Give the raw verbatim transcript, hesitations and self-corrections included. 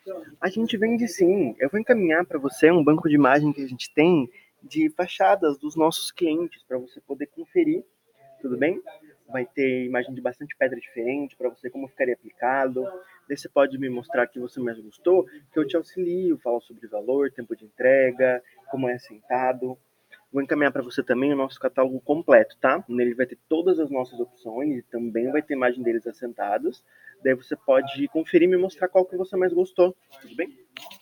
A gente vende sim. Eu vou encaminhar para você um banco de imagem que a gente tem de fachadas dos nossos clientes para você poder conferir, tudo bem? Vai ter imagem de bastante pedra diferente para você como ficaria aplicado. Daí você pode me mostrar que você mais gostou, que eu te auxilio, falo sobre valor, tempo de entrega, como é assentado. Vou encaminhar para você também o nosso catálogo completo, tá? Nele vai ter todas as nossas opções e também vai ter imagem deles assentados. Daí você pode conferir e me mostrar qual que você mais gostou, tudo bem?